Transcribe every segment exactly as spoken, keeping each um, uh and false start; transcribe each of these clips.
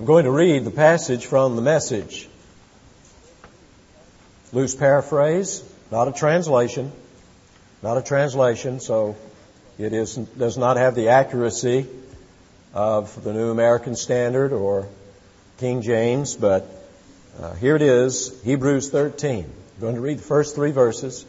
I'm going to read the passage from the Message. Loose paraphrase, not a translation, not a translation, so it is, does not have the accuracy of the New American Standard or King James, but uh, here it is, Hebrews thirteen. I'm going to read the first three verses.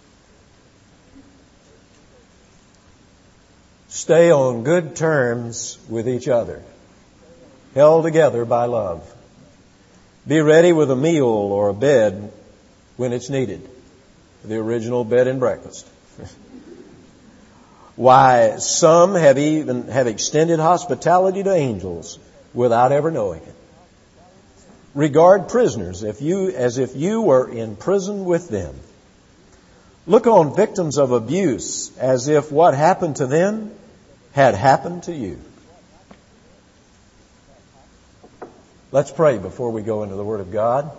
Stay on good terms with each other, held together by love. Be ready with a meal or a bed when it's needed. The original bed and breakfast. Why, some have even have extended hospitality to angels without ever knowing it. Regard prisoners if you as if you were in prison with them. Look on victims of abuse as if what happened to them had happened to you. Let's pray before we go into the Word of God.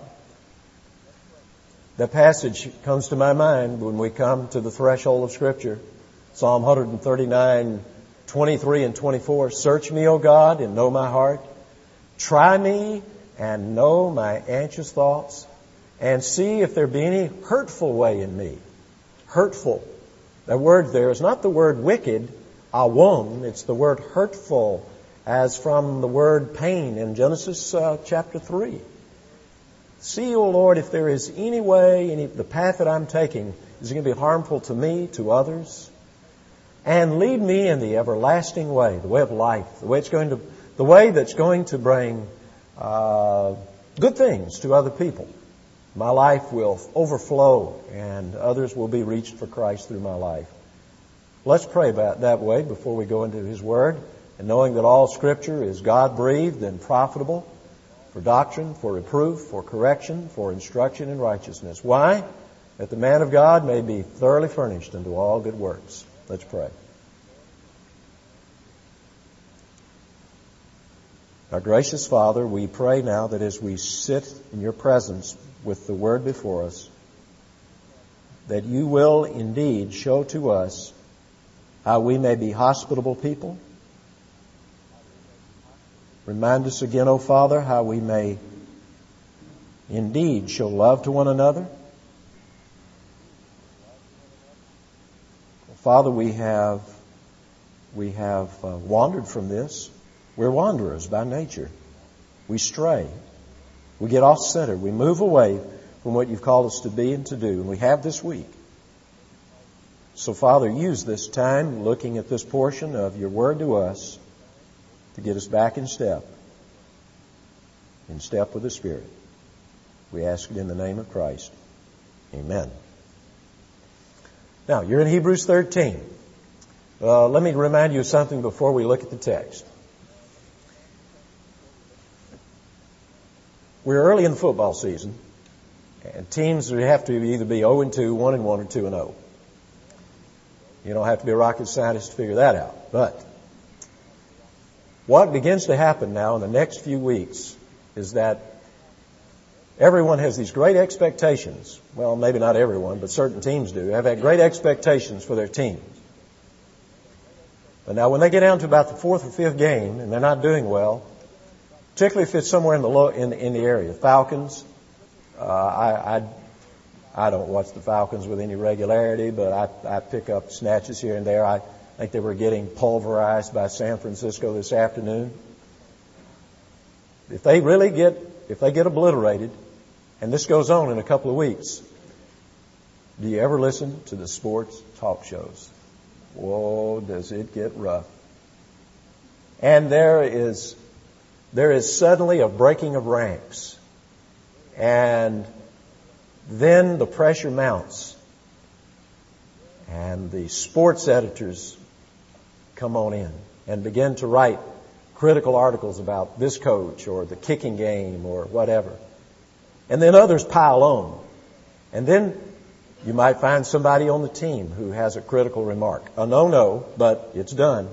The passage comes to my mind when we come to the threshold of Scripture. Psalm one thirty-nine, twenty-three and twenty-four. Search me, O God, and know my heart. Try me and know my anxious thoughts, and see if there be any hurtful way in me. Hurtful. The word there is not the word wicked, awon. It's the word hurtful, as from the word pain in Genesis uh, chapter three. See, O Lord, if there is any way, any the path that I'm taking is going to be harmful to me, to others, and lead me in the everlasting way, the way of life, the way it's going to, the way that's going to bring uh, good things to other people. My life will overflow, and others will be reached for Christ through my life. Let's pray about that way before we go into His Word, and knowing that all Scripture is God-breathed and profitable for doctrine, for reproof, for correction, for instruction in righteousness. Why? That the man of God may be thoroughly furnished unto all good works. Let's pray. Our gracious Father, we pray now that as we sit in Your presence with the Word before us, that You will indeed show to us how we may be hospitable people. Remind us again, O Father, how we may indeed show love to one another. Father, we have we have uh, wandered from this. We're wanderers by nature. We stray. We get off center. We move away from what You've called us to be and to do. And we have this week. So, Father, use this time looking at this portion of Your Word to us to get us back in step, in step with the Spirit. We ask it in the name of Christ. Amen. Now, you're in Hebrews thirteen. Uh, let me remind you of something before we look at the text. We're early in the football season, and teams have to either be oh and two, one and one, or two and oh. You don't have to be a rocket scientist to figure that out. But what begins to happen now in the next few weeks is that everyone has these great expectations. Well, maybe not everyone, but certain teams do. Have had great expectations for their teams. But now when they get down to about the fourth or fifth game and they're not doing well, particularly if it's somewhere in the low, in, in the area, Falcons, uh, I, I I don't watch the Falcons with any regularity, but I, I pick up snatches here and there. I think they were getting pulverized by San Francisco this afternoon. If they really get, if they get obliterated, and this goes on in a couple of weeks, do you ever listen to the sports talk shows? Whoa, does it get rough. And there is, there is suddenly a breaking of ranks. And then the pressure mounts. And the sports editors come on in and begin to write critical articles about this coach or the kicking game or whatever. And then others pile on. And then you might find somebody on the team who has a critical remark. A no-no, but it's done.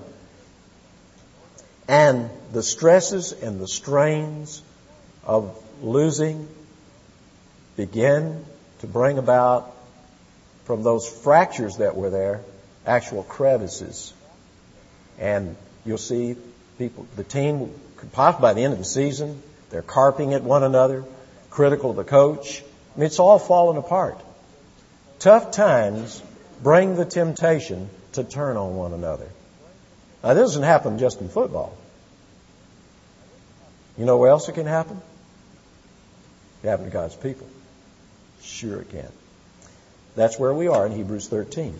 And the stresses and the strains of losing begin to bring about, from those fractures that were there, actual crevices. And you'll see people, the team possibly by the end of the season, they're carping at one another, critical of the coach. I mean, it's all falling apart. Tough times bring the temptation to turn on one another. Now, this doesn't happen just in football. You know where else it can happen? It can happen to God's people. Sure it can. That's where we are in Hebrews thirteen.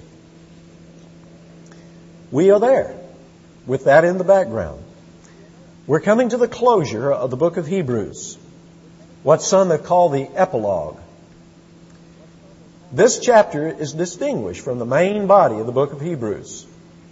We are there with that in the background. We're coming to the closure of the book of Hebrews, what some have called the epilogue. This chapter is distinguished from the main body of the book of Hebrews.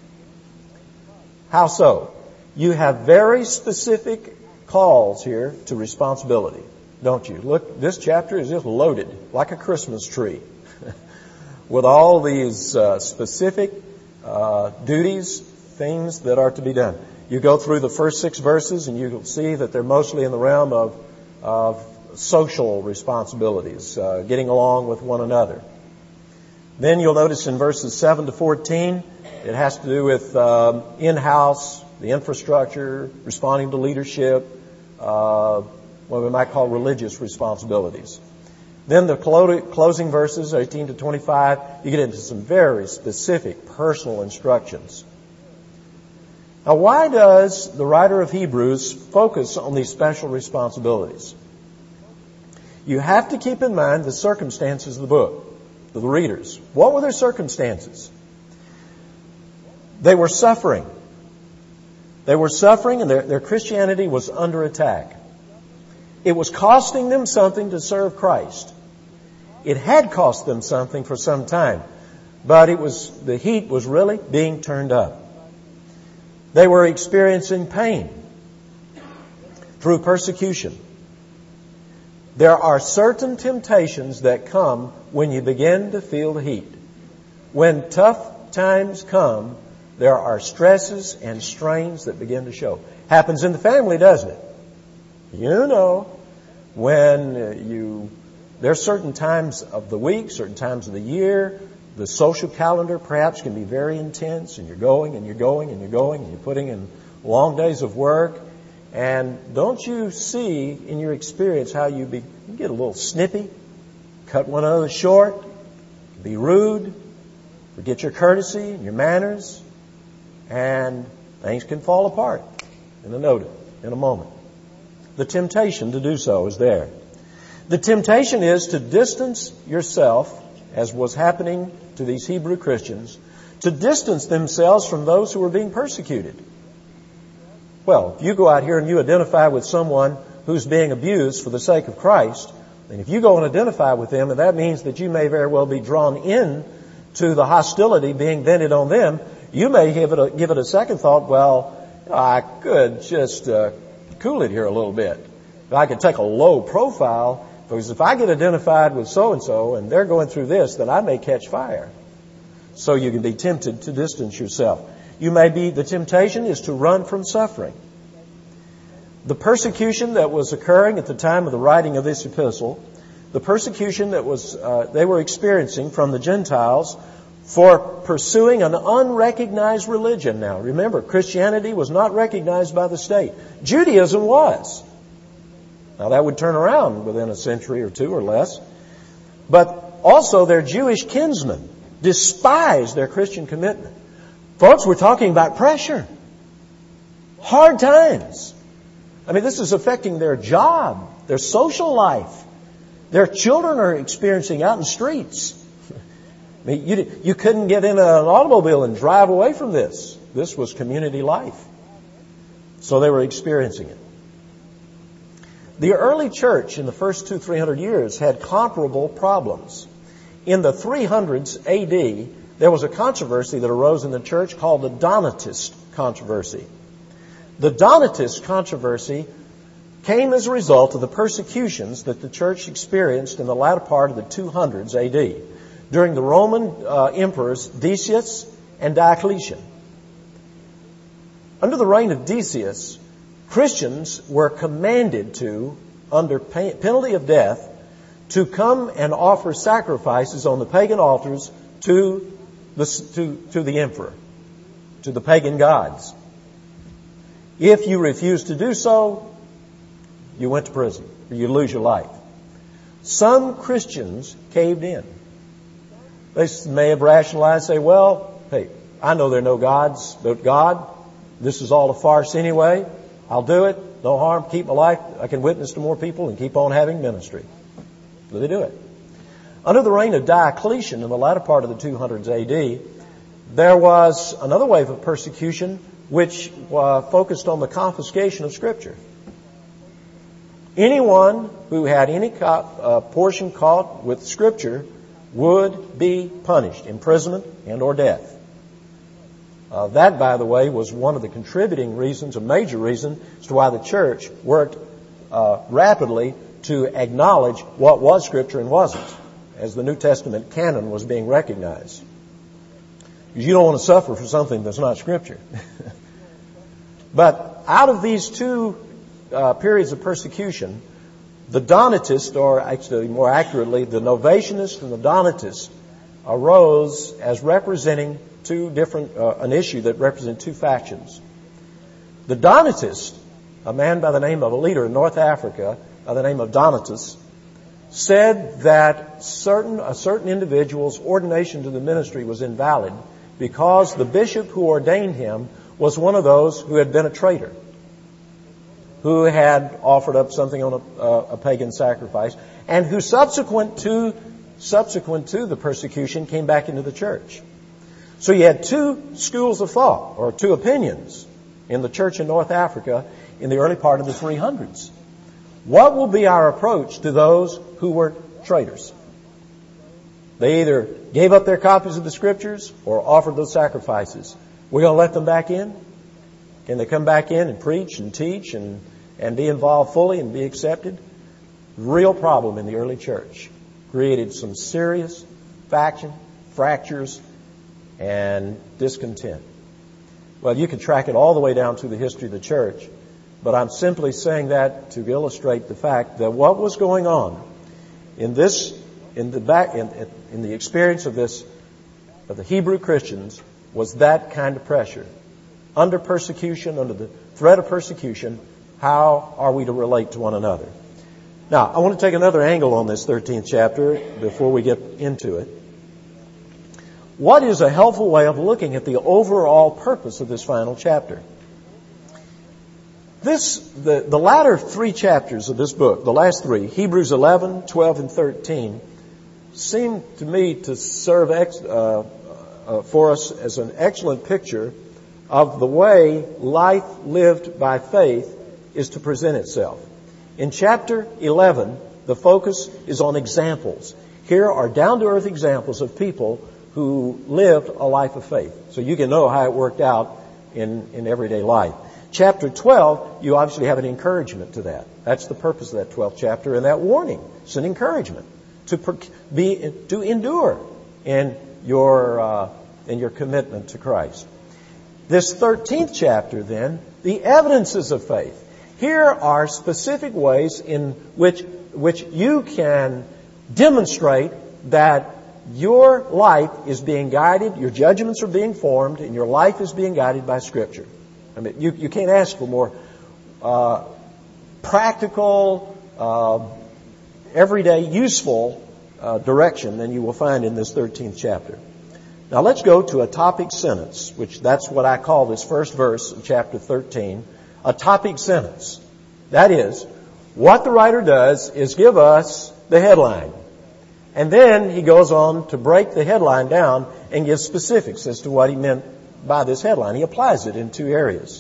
How so? You have very specific calls here to responsibility, don't you? Look, this chapter is just loaded like a Christmas tree with all these uh, specific uh, duties, things that are to be done. You go through the first six verses and you'll see that they're mostly in the realm of, of social responsibilities, uh, getting along with one another. Then you'll notice in verses seven to fourteen, it has to do with um, in-house, the infrastructure, responding to leadership, uh, what we might call religious responsibilities. Then the clo- closing verses, eighteen to twenty-five, you get into some very specific personal instructions. Now, why does the writer of Hebrews focus on these special responsibilities? You have to keep in mind the circumstances of the book, of the readers. What were their circumstances? They were suffering. They were suffering and their, their Christianity was under attack. It was costing them something to serve Christ. It had cost them something for some time, but it was the heat was really being turned up. They were experiencing pain through persecution. There are certain temptations that come when you begin to feel the heat. When tough times come, there are stresses and strains that begin to show. Happens in the family, doesn't it? You know, when you, there are certain times of the week, certain times of the year, the social calendar perhaps can be very intense, and you're going and you're going and you're going and you're putting in long days of work. And don't you see in your experience how you, be, you get a little snippy, cut one another short, be rude, forget your courtesy and your manners, and things can fall apart in a note, in a moment. The temptation to do so is there. The temptation is to distance yourself, as was happening to these Hebrew Christians, to distance themselves from those who were being persecuted. Well, if you go out here and you identify with someone who's being abused for the sake of Christ, then if you go and identify with them, and that means that you may very well be drawn in to the hostility being vented on them, you may give it a, give it a second thought, well, I could just uh, cool it here a little bit. I could take a low profile, because if I get identified with so-and-so and they're going through this, then I may catch fire. So you can be tempted to distance yourself. You may be, the temptation is to run from suffering. The persecution that was occurring at the time of the writing of this epistle, the persecution that was uh, they were experiencing from the Gentiles for pursuing an unrecognized religion. Now, remember, Christianity was not recognized by the state. Judaism was. Now, that would turn around within a century or two or less. But also their Jewish kinsmen despised their Christian commitment. Folks, we're talking about pressure. Hard times. I mean, this is affecting their job, their social life. Their children are experiencing out in the streets. I mean, you, you couldn't get in an automobile and drive away from this. This was community life. So they were experiencing it. The early church in the first two, three hundred years had comparable problems. In the three hundreds A D, there was a controversy that arose in the church called the Donatist controversy. The Donatist controversy came as a result of the persecutions that the church experienced in the latter part of the two hundreds A D during the Roman uh, emperors Decius and Diocletian. Under the reign of Decius, Christians were commanded to, under penalty of death, to come and offer sacrifices on the pagan altars to the, to, to the emperor, to the pagan gods. If you refuse to do so, you went to prison, or you lose your life. Some Christians caved in. They may have rationalized, say, well, hey, I know there are no gods but God. This is all a farce anyway. I'll do it. No harm. Keep my life. I can witness to more people and keep on having ministry. So they do it. Under the reign of Diocletian in the latter part of the two hundreds A D, there was another wave of persecution which uh, focused on the confiscation of Scripture. Anyone who had any co- uh, portion caught with Scripture would be punished, imprisonment and or death. Uh, that, by the way, was one of the contributing reasons, a major reason, as to why the church worked uh, rapidly to acknowledge what was Scripture and wasn't, as the New Testament canon was being recognized. Because you don't want to suffer for something that's not Scripture. But out of these two uh, periods of persecution, the Donatists, or actually more accurately, the Novatianists and the Donatists, arose as representing two different, uh, an issue that represented two factions. The Donatists, a man by the name of a leader in North Africa by the name of Donatus, said that certain a certain individual's ordination to the ministry was invalid because the bishop who ordained him was one of those who had been a traitor, who had offered up something on a, uh, a pagan sacrifice, and who subsequent to subsequent to the persecution came back into the church. So you had two schools of thought, or two opinions, in the church in North Africa in the early part of the three hundreds. What will be our approach to those who were traitors? They either gave up their copies of the Scriptures or offered those sacrifices. We're going to let them back in? Can they come back in and preach and teach and, and be involved fully and be accepted? Real problem in the early church. Created some serious faction, fractures, and discontent. Well, you could track it all the way down through the history of the church, but I'm simply saying that to illustrate the fact that what was going on in this, in the back, in, in the experience of this, of the Hebrew Christians, was that kind of pressure. Under persecution, under the threat of persecution, how are we to relate to one another? Now, I want to take another angle on this thirteenth chapter before we get into it. What is a helpful way of looking at the overall purpose of this final chapter? This, the, the latter three chapters of this book, the last three, Hebrews eleven, twelve, and thirteen, seem to me to serve ex, uh, uh, for us as an excellent picture of the way life lived by faith is to present itself. In chapter eleven, the focus is on examples. Here are down-to-earth examples of people who lived a life of faith. So you can know how it worked out in, in everyday life. Chapter twelve, you obviously have an encouragement to that. That's the purpose of that twelfth chapter, and that warning. It's an encouragement to per, be to endure in your uh, in your commitment to Christ. This thirteenth chapter, then, the evidences of faith. Here are specific ways in which which you can demonstrate that your life is being guided, your judgments are being formed, and your life is being guided by Scripture. I mean, you, you can't ask for more uh, practical, uh, everyday, useful uh, direction than you will find in this thirteenth chapter. Now let's go to a topic sentence, which that's what I call this first verse of chapter thirteen, a topic sentence. That is, what the writer does is give us the headline. And then he goes on to break the headline down and give specifics as to what he meant by this headline. He applies it in two areas.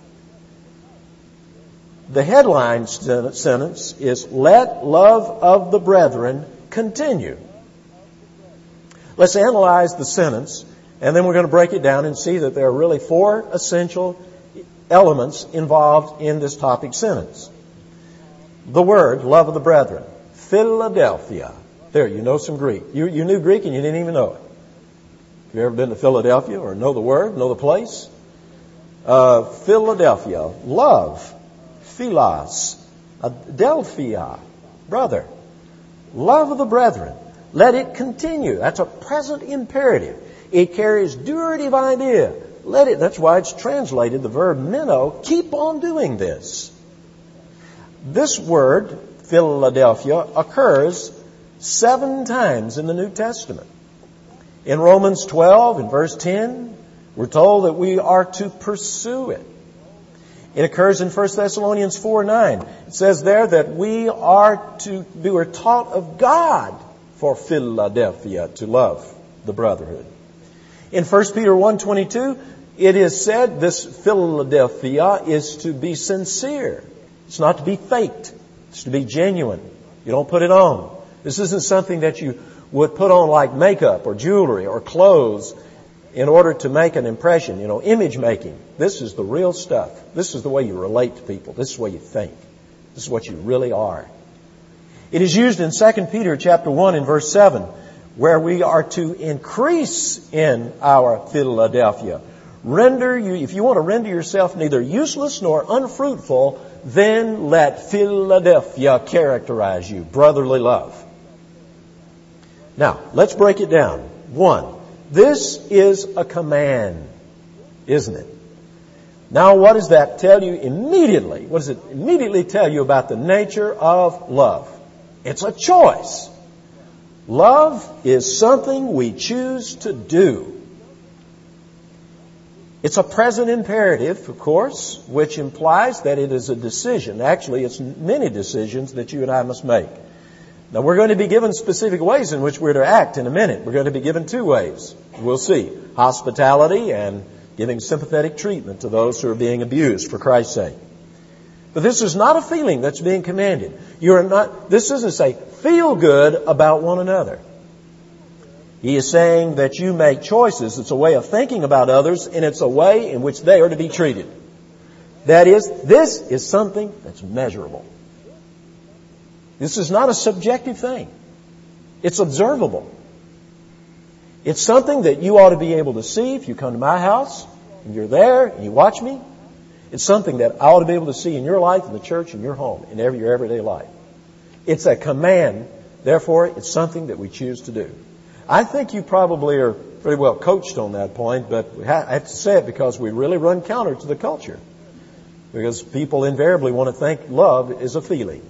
The headline sentence is, let love of the brethren continue. Let's analyze the sentence, and then we're going to break it down and see that there are really four essential elements involved in this topic sentence. The word, love of the brethren, Philadelphia. There, you know some Greek. You, you knew Greek and you didn't even know it. Have you ever been to Philadelphia or know the word, know the place? Uh, Philadelphia, love, philos, adelphia, brother. Love of the brethren. Let it continue. That's a present imperative. It carries durative idea. let it, that's why it's translated, the verb meno, keep on doing this. This word, Philadelphia, occurs seven times in the New Testament. In Romans twelve, in verse ten, we're told that we are to pursue it. It occurs in First Thessalonians four nine. It says there that we are to, we were taught of God for Philadelphia to love the brotherhood. In First Peter one twenty-two, it is said this Philadelphia is to be sincere. It's not to be faked. It's to be genuine. You don't put it on. This isn't something that you would put on like makeup or jewelry or clothes in order to make an impression. You know, image making. This is the real stuff. This is the way you relate to people. This is the way you think. This is what you really are. It is used in Second Peter chapter one in verse seven, where we are to increase in our Philadelphia. Render you, if you want to render yourself neither useless nor unfruitful, then let Philadelphia characterize you. Brotherly love. Now, let's break it down. One, this is a command, isn't it? Now, what does that tell you immediately? What does it immediately tell you about the nature of love? It's a choice. Love is something we choose to do. It's a present imperative, of course, which implies that it is a decision. Actually, it's many decisions that you and I must make. Now, we're going to be given specific ways in which we're to act in a minute. We're going to be given two ways. We'll see. Hospitality and giving sympathetic treatment to those who are being abused for Christ's sake. But this is not a feeling that's being commanded. You're not, this isn't say, feel good about one another. He is saying that you make choices. It's a way of thinking about others, and it's a way in which they are to be treated. That is, this is something that's measurable. This is not a subjective thing. It's observable. It's something that you ought to be able to see if you come to my house and you're there and you watch me. It's something that I ought to be able to see in your life, in the church, in your home, in every, your everyday life. It's a command. Therefore, it's something that we choose to do. I think you probably are pretty well coached on that point, but I have to say it because we really run counter to the culture. Because people invariably want to think love is a feeling.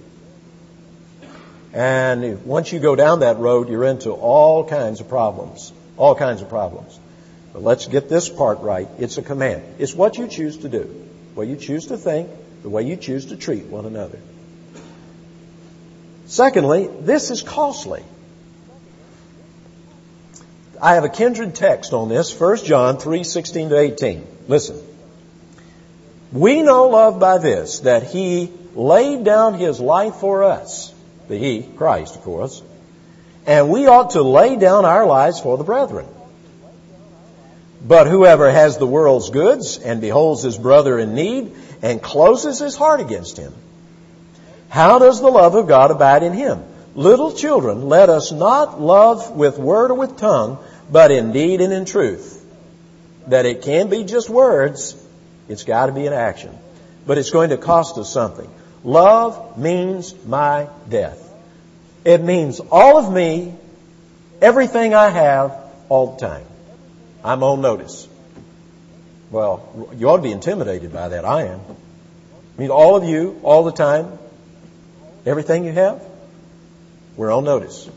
And if, once you go down that road, you're into all kinds of problems. All kinds of problems. But let's get this part right. It's a command. It's what you choose to do. The way you choose to think. The way you choose to treat one another. Secondly, this is costly. I have a kindred text on this. First John three sixteen to eighteen. Listen. We know love by this, that He laid down His life for us. The He, Christ, of course. And we ought to lay down our lives for the brethren. But whoever has the world's goods and beholds his brother in need and closes his heart against him, how does the love of God abide in him? Little children, let us not love with word or with tongue, but in deed and in truth. That it can't be just words. It's got to be an action. But it's going to cost us something. Love means my death. It means all of me, everything I have, all the time. I'm on notice. Well, you ought to be intimidated by that. I am. I mean, all of you, all the time, everything you have, we're on notice.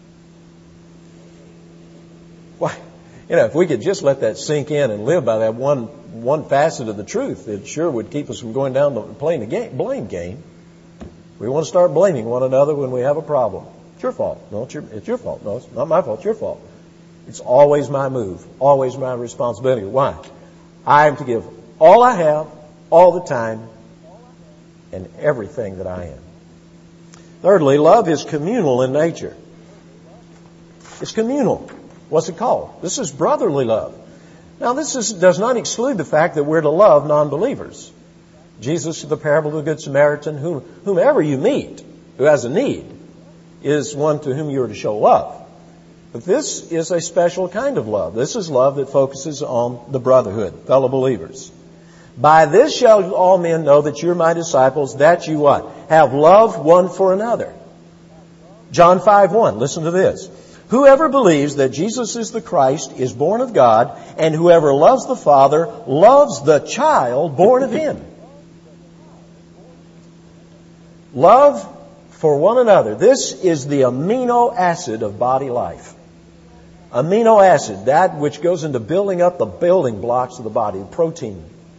Why? You know, if we could just let that sink in and live by that one one facet of the truth, it sure would keep us from going down the playing the game, blame game. We want to start blaming one another when we have a problem. It's your fault. No, it's your, it's your fault. No, it's not my fault. It's your fault. It's always my move. Always my responsibility. Why? I am to give all I have, all the time, and everything that I am. Thirdly, love is communal in nature. It's communal. What's it called? This is brotherly love. Now, this is, does not exclude the fact that we're to love non-believers. Jesus, the parable of the Good Samaritan, whom, whomever you meet who has a need, is one to whom you are to show love. But this is a special kind of love. This is love that focuses on the brotherhood, fellow believers. By this shall all men know that you're my disciples, that you what? Have love one for another. John five one, listen to this. Whoever believes that Jesus is the Christ is born of God, and whoever loves the Father loves the child born of Him. Love for one another. This is the amino acid of body life. Amino acid, that which goes into building up the building blocks of the body, the protein.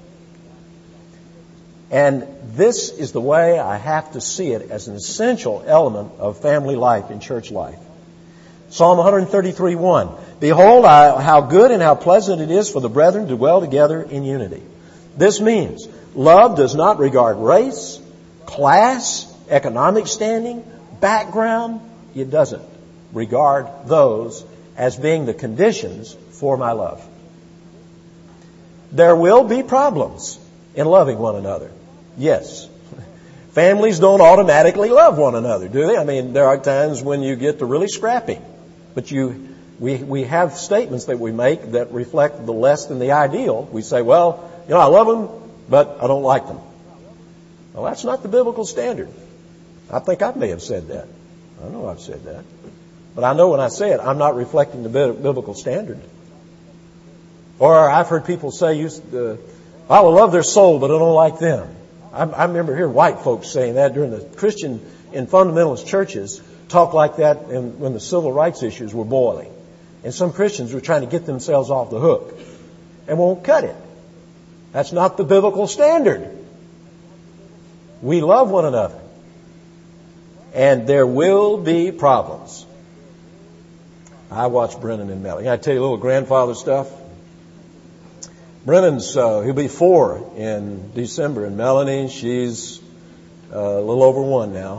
And this is the way I have to see it as an essential element of family life and church life. Psalm one thirty-three, one. Behold, I, how good and how pleasant it is for the brethren to dwell together in unity. This means love does not regard race, class, economic standing, background. It doesn't regard those as being the conditions for my love. There will be problems in loving one another. Yes. Families don't automatically love one another, do they? I mean, there are times when you get to really scrappy. But you, we, we have statements that we make that reflect the less than the ideal. We say, well, you know, I love them, but I don't like them. Well, that's not the biblical standard. I think I may have said that. I know I've said that. But I know when I say it, I'm not reflecting the biblical standard. Or I've heard people say, uh, I will love their soul, but I don't like them. I, I remember hearing white folks saying that during the Christian and fundamentalist churches talk like that in, when the civil rights issues were boiling. And some Christians were trying to get themselves off the hook and won't cut it. That's not the biblical standard. We love one another. And there will be problems. I watch Brennan and Melanie. Can I tell you a little grandfather stuff? Brennan's, uh, he'll be four in December. And Melanie, she's uh, a little over one now.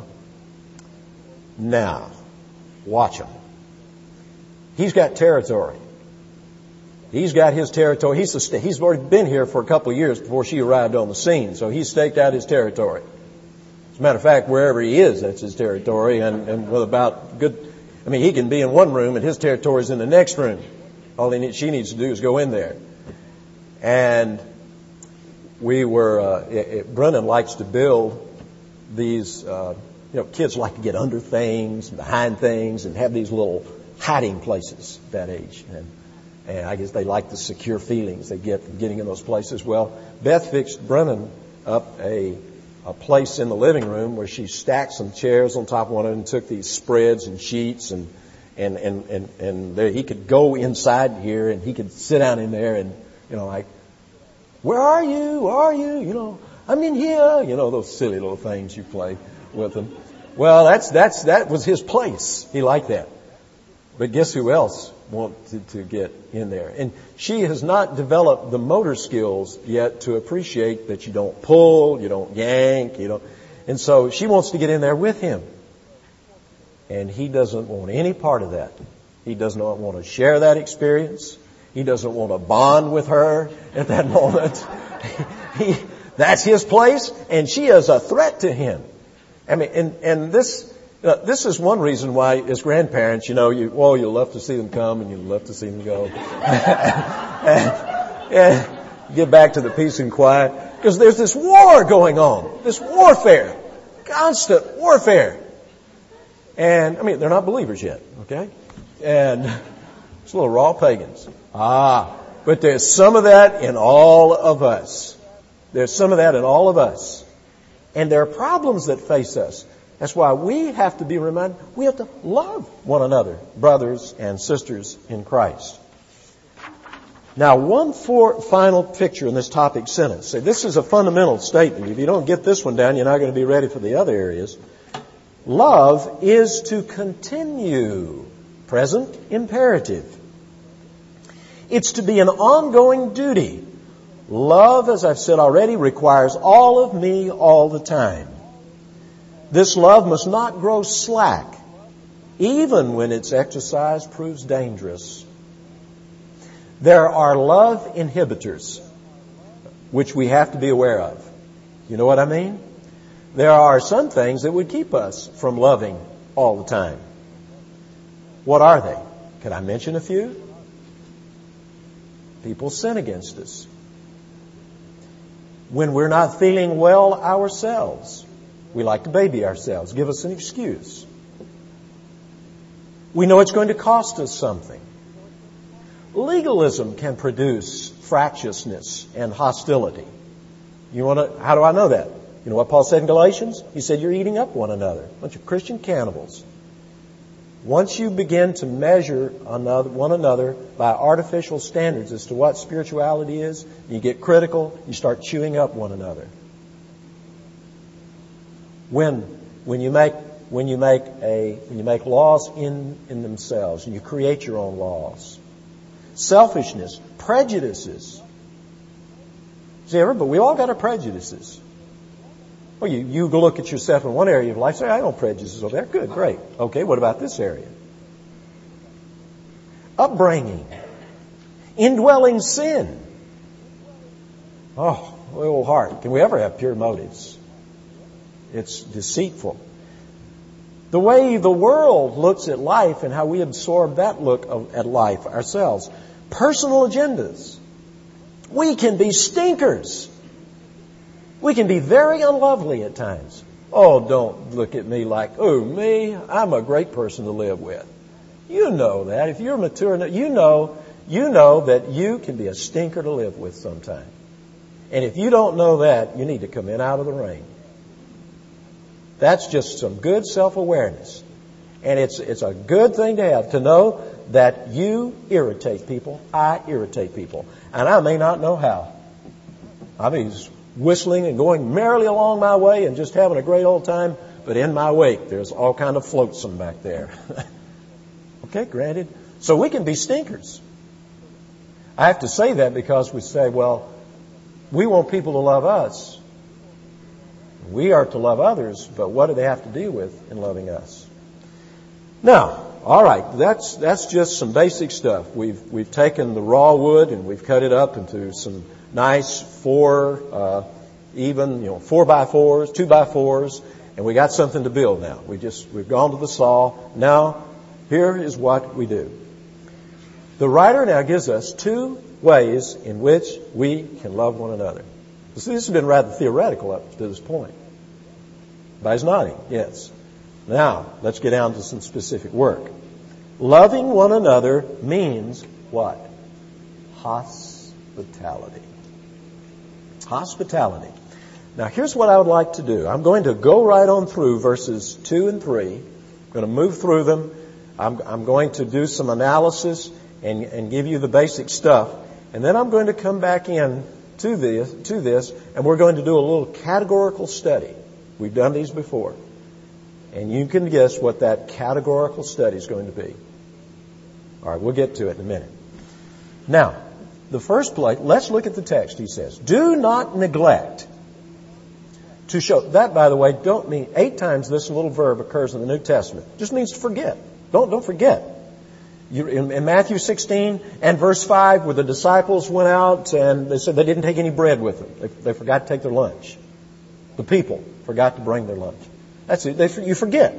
Now, watch him. He's got territory. He's got his territory. He's, a, he's already been here for a couple of years before she arrived on the scene. So he's staked out his territory. As a matter of fact, wherever he is, that's his territory. And, and with about good, I mean, he can be in one room and his territory is in the next room. All he need, she needs to do is go in there. And we were, uh, it, it, Brennan likes to build these, uh, you know, kids like to get under things, behind things, and have these little hiding places at that age. And, and I guess they like the secure feelings they get from getting in those places. Well, Beth fixed Brennan up a, a place in the living room where she stacked some chairs on top of one of them and took these spreads and sheets and, and, and, and, and there, he could go inside here and he could sit down in there and, you know, like, where are you? Where are you? You know, I'm in here. You know, those silly little things you play with him. Well, that's, that's, that was his place. He liked that. But guess who else wanted to get in there? And she has not developed the motor skills yet to appreciate that you don't pull, you don't yank, you don't. And so she wants to get in there with him. And he doesn't want any part of that. He does not want to share that experience. He doesn't want to bond with her at that moment. he, that's his place, and she is a threat to him. I mean, and, and this, uh, this is one reason why, as grandparents, you know, you, well, you love to see them come and you love to see them go. and, and get back to the peace and quiet. Because there's this war going on. This warfare. Constant warfare. And, I mean, they're not believers yet, okay? And it's a little raw pagans. Ah, but there's some of that in all of us. There's some of that in all of us. And there are problems that face us. That's why we have to be reminded, we have to love one another, brothers and sisters in Christ. Now, one for, final picture in this topic sentence. See, this is a fundamental statement. If you don't get this one down, you're not going to be ready for the other areas. Love is to continue. Present imperative. It's to be an ongoing duty. Love, as I've said already, requires all of me all the time. This love must not grow slack, even when its exercise proves dangerous. There are love inhibitors, which we have to be aware of. You know what I mean? There are some things that would keep us from loving all the time. What are they? Can I mention a few? People sin against us. When we're not feeling well ourselves, we like to baby ourselves, give us an excuse. We know it's going to cost us something. Legalism can produce fractiousness and hostility. You want to? How do I know that? You know what Paul said in Galatians? He said, you're eating up one another. A bunch of Christian cannibals. Once you begin to measure another, one another by artificial standards as to what spirituality is, you get critical, you start chewing up one another. When, when you make, when you make a, when you make laws in, in themselves, and you create your own laws. Selfishness, prejudices. See, everybody, we all got our prejudices. Well, you, you go look at yourself in one area of life, say, I don't prejudices over there. Good, great. Okay, what about this area? Upbringing. Indwelling sin. Oh, old heart. Can we ever have pure motives? It's deceitful. The way the world looks at life and how we absorb that look of, at life ourselves. Personal agendas. We can be stinkers. We can be very unlovely at times. Oh, don't look at me like, oh, me, I'm a great person to live with. You know that. If you're mature enough, you know, you know that you can be a stinker to live with sometime. And if you don't know that, you need to come in out of the rain. That's just some good self-awareness. And it's, it's a good thing to have, to know that you irritate people. I irritate people. And I may not know how. I mean, whistling and going merrily along my way and just having a great old time, but in my wake there's all kind of flotsam back there. Okay, granted. So we can be stinkers. I have to say that because we say, well, we want people to love us. We are to love others, but what do they have to deal with in loving us? Now, all right, that's that's just some basic stuff. We've we've taken the raw wood and we've cut it up into some nice four, uh, even, you know, four by fours, two by fours, and we got something to build now. We just, we've gone to the saw. Now, here is what we do. The writer now gives us two ways in which we can love one another. See, this has been rather theoretical up to this point. Everybody's nodding, yes. Now, let's get down to some specific work. Loving one another means what? Hospitality. Hospitality. Now, here's what I would like to do. I'm going to go right on through verses two and three. I'm going to move through them. I'm, I'm going to do some analysis and, and give you the basic stuff. And then I'm going to come back in to this, to this, and we're going to do a little categorical study. We've done these before. And you can guess what that categorical study is going to be. All right, we'll get to it in a minute. Now, the first place, let's look at the text. He says, do not neglect to show. That, by the way, don't mean, eight times this little verb occurs in the New Testament. It just means to forget. Don't, don't forget. You, in, in Matthew sixteen and verse five, where the disciples went out and they said they didn't take any bread with them. They, they forgot to take their lunch. The people forgot to bring their lunch. That's it. They, you forget.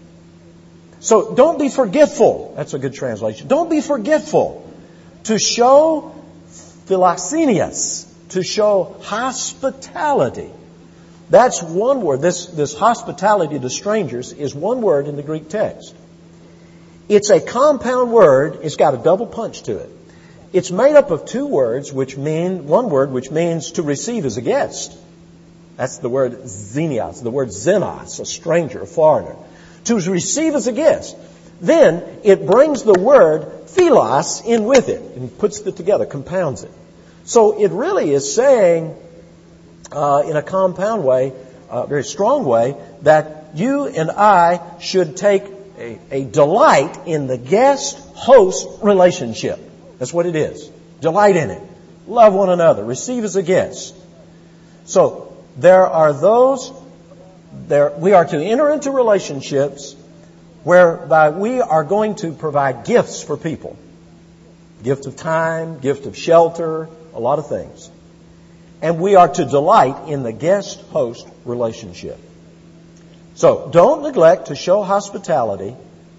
So don't be forgetful. That's a good translation. Don't be forgetful to show philoxenias, to show hospitality. That's one word. This, this hospitality to strangers is one word in the Greek text. It's a compound word. It's got a double punch to it. It's made up of two words, which mean, one word which means to receive as a guest. That's the word xenios, the word xenos, a stranger, a foreigner. To receive as a guest. Then it brings the word philos in with it and puts it together, compounds it. So it really is saying, uh, in a compound way, a very strong way, that you and I should take a, a delight in the guest-host relationship. That's what it is. Delight in it. Love one another. Receive as a guest. So there are those, there we are to enter into relationships whereby we are going to provide gifts for people. Gift of time, gift of shelter, a lot of things. And we are to delight in the guest-host relationship. So, don't neglect to show hospitality.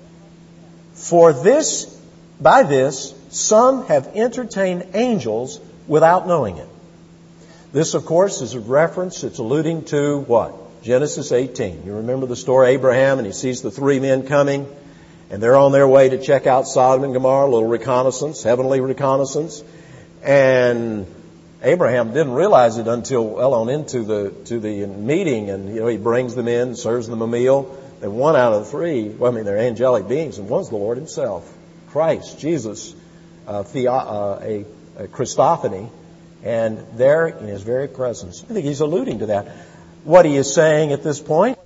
For this, by this, some have entertained angels without knowing it. This, of course, is a reference. It's alluding to what? Genesis eighteen. You remember the story, Abraham, and he sees the three men coming. And they're on their way to check out Sodom and Gomorrah, a little reconnaissance, heavenly reconnaissance. And Abraham didn't realize it until well on into the to the meeting, and you know he brings them in, serves them a meal. And one out of the three, well, I mean, they're angelic beings, and one's the Lord Himself, Christ, Jesus, uh, the, uh, a, a Christophany, and there in His very presence. I think He's alluding to that. What He is saying at this point,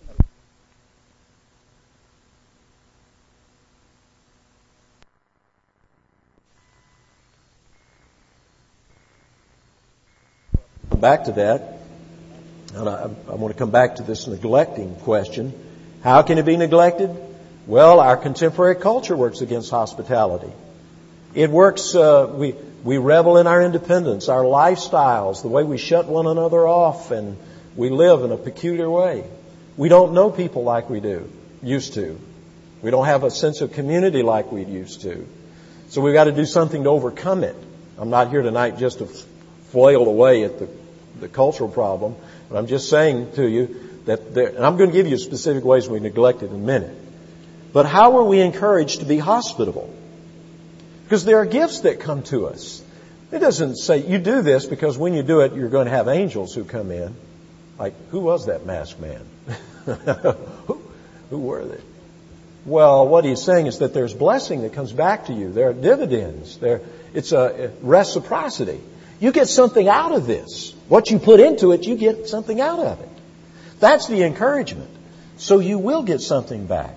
back to that, and I, I want to come back to this neglecting question. How can it be neglected? Well, our contemporary culture works against hospitality. It works, uh, we, we revel in our independence, our lifestyles, the way we shut one another off, and we live in a peculiar way. We don't know people like we do, used to. We don't have a sense of community like we used to. So we've got to do something to overcome it. I'm not here tonight just to flail away at the, the cultural problem, but I'm just saying to you that there, and I'm going to give you specific ways we neglect it in a minute. But how are we encouraged to be hospitable? Because there are gifts that come to us. It doesn't say you do this because when you do it, you're going to have angels who come in. Like, who was that masked man? who, who were they? Well, what he's saying is that there's blessing that comes back to you. There are dividends. There, it's a reciprocity. You get something out of this. What you put into it, you get something out of it. That's the encouragement. So you will get something back.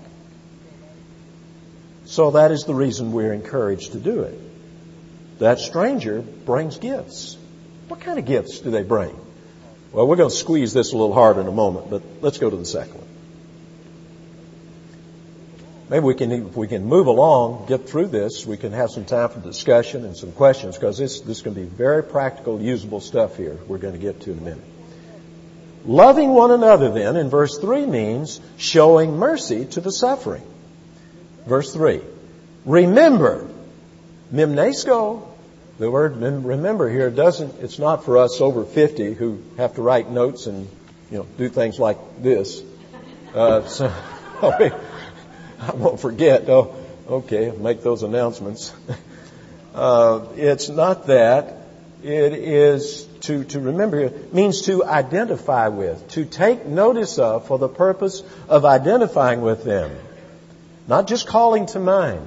So that is the reason we're encouraged to do it. That stranger brings gifts. What kind of gifts do they bring? Well, we're going to squeeze this a little harder in a moment, but let's go to the second one. Maybe we can, if we can move along, get through this, we can have some time for discussion and some questions, because this, this is going to be very practical, usable stuff here we're going to get to in a minute. Loving one another, then, in verse three means showing mercy to the suffering. Verse three, remember, mimnesko. The word remember here doesn't, it's not for us over fifty who have to write notes and, you know, do things like this. Uh, so, I won't forget. Oh, okay, I'll make those announcements. Uh, it's not that. It is to, to remember here, means to identify with, to take notice of for the purpose of identifying with them. Not just calling to mind.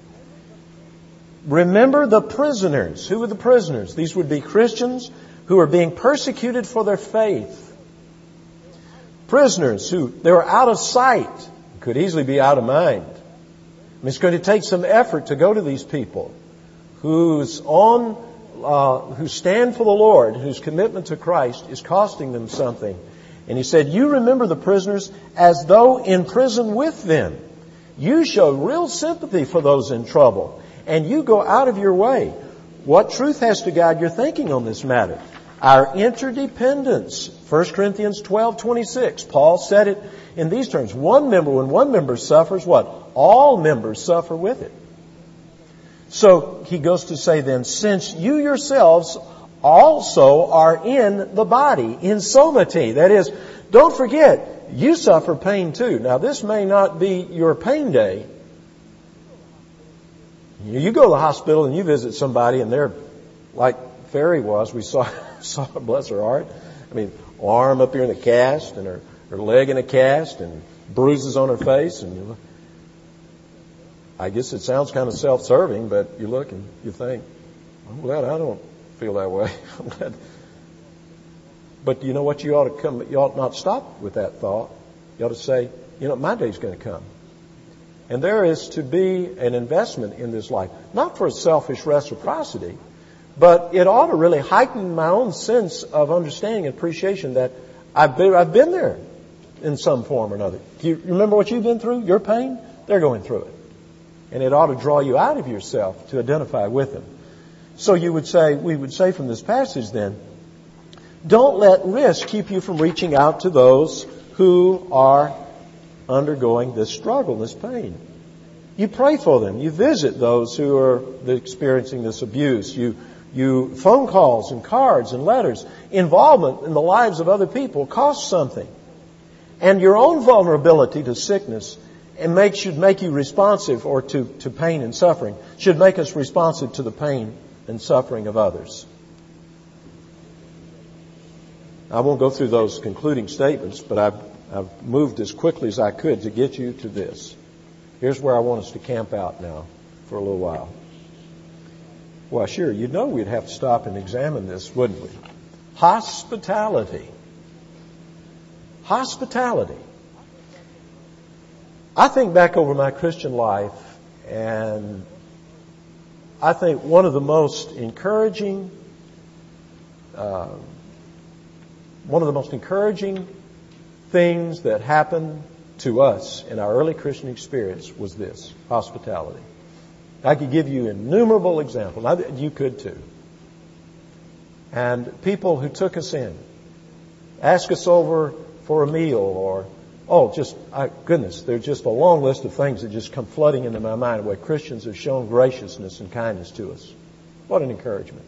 Remember the prisoners. Who are the prisoners? These would be Christians who are being persecuted for their faith. Prisoners who, they were out of sight, could easily be out of mind. I mean, it's going to take some effort to go to these people who's on, uh, who stand for the Lord, whose commitment to Christ is costing them something. And he said, you remember the prisoners as though in prison with them. You show real sympathy for those in trouble. And you go out of your way. What truth has to guide your thinking on this matter? Our interdependence. First Corinthians twelve twenty-six. Paul said it in these terms. One member, when one member suffers, what? All members suffer with it. So he goes to say then, since you yourselves also are in the body, in somity. That is, don't forget, you suffer pain too. Now this may not be your pain day. You go to the hospital and you visit somebody and they're like Ferry was. We saw, saw her, bless her heart. I mean, arm up here in a cast and her, her leg in a cast and bruises on her face. And you, I guess it sounds kind of self-serving, but you look and you think, I'm glad I don't feel that way. I'm glad. But you know what? You ought to come. You ought not stop with that thought. You ought to say, you know, my day's going to come. And there is to be an investment in this life, not for selfish reciprocity, but it ought to really heighten my own sense of understanding and appreciation that I've been, I've been there in some form or another. Do you remember what you've been through? Your pain? They're going through it. And it ought to draw you out of yourself to identify with them. So you would say, we would say from this passage then, don't let risk keep you from reaching out to those who are undergoing this struggle, this pain. You pray for them. You visit those who are experiencing this abuse. You, you phone calls and cards and letters. Involvement in the lives of other people costs something. And your own vulnerability to sickness and make, should make you responsive or to, to pain and suffering, should make us responsive to the pain and suffering of others. I won't go through those concluding statements, but I've, I've moved as quickly as I could to get you to this. Here's where I want us to camp out now for a little while. Well, sure, you know we'd have to stop and examine this, wouldn't we? Hospitality. Hospitality. I think back over my Christian life, and I think one of the most encouraging, uh, one of the most encouraging things that happened to us in our early Christian experience was this: hospitality. I could give you innumerable examples. I, you could too. And people who took us in, asked us over for a meal, or, oh, just, I, goodness, there's just a long list of things that just come flooding into my mind where Christians have shown graciousness and kindness to us. What an encouragement.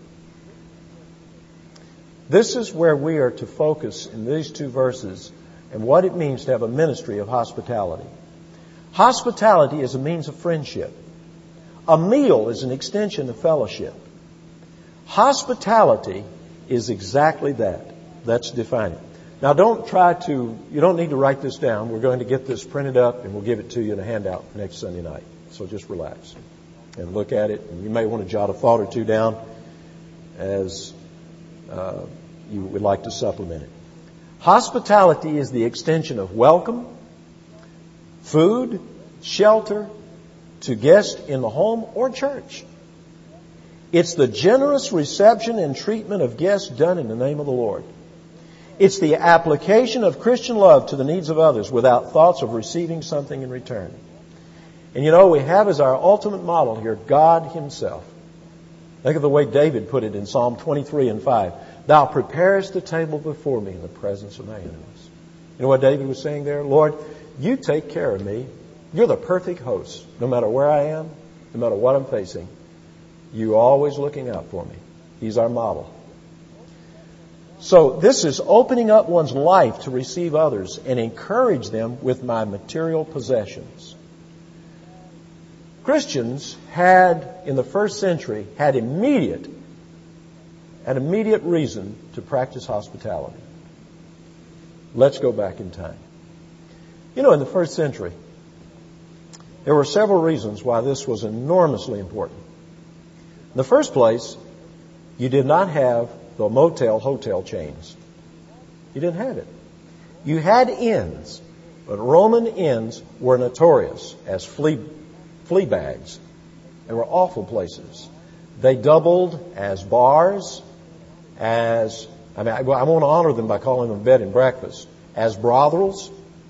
This is where we are to focus in these two verses and what it means to have a ministry of hospitality. Hospitality is a means of friendship. A meal is an extension of fellowship. Hospitality is exactly that. Let's define it. Now, don't try to, you don't need to write this down. We're going to get this printed up and we'll give it to you in a handout next Sunday night. So just relax and look at it. And you may want to jot a thought or two down as uh, you would like to supplement it. Hospitality is the extension of welcome, food, shelter to guests in the home or church. It's the generous reception and treatment of guests done in the name of the Lord. It's the application of Christian love to the needs of others without thoughts of receiving something in return. And you know, we have as our ultimate model here God Himself. Think of the way David put it in Psalm twenty-three and five. Thou preparest a table before me in the presence of my enemies. You know what David was saying there? Lord, you take care of me. You're the perfect host. No matter where I am, no matter what I'm facing, you're always looking out for me. He's our model. So this is opening up one's life to receive others and encourage them with my material possessions. Christians had, in the first century, had immediate, an immediate reason to practice hospitality. Let's go back in time. You know, in the first century, there were several reasons why this was enormously important. In the first place, you did not have the motel hotel chains. You didn't have it. You had inns, but Roman inns were notorious as flea, flea bags. They were awful places. They doubled as bars, as, I mean, I, I want to honor them by calling them bed and breakfast, as brothels,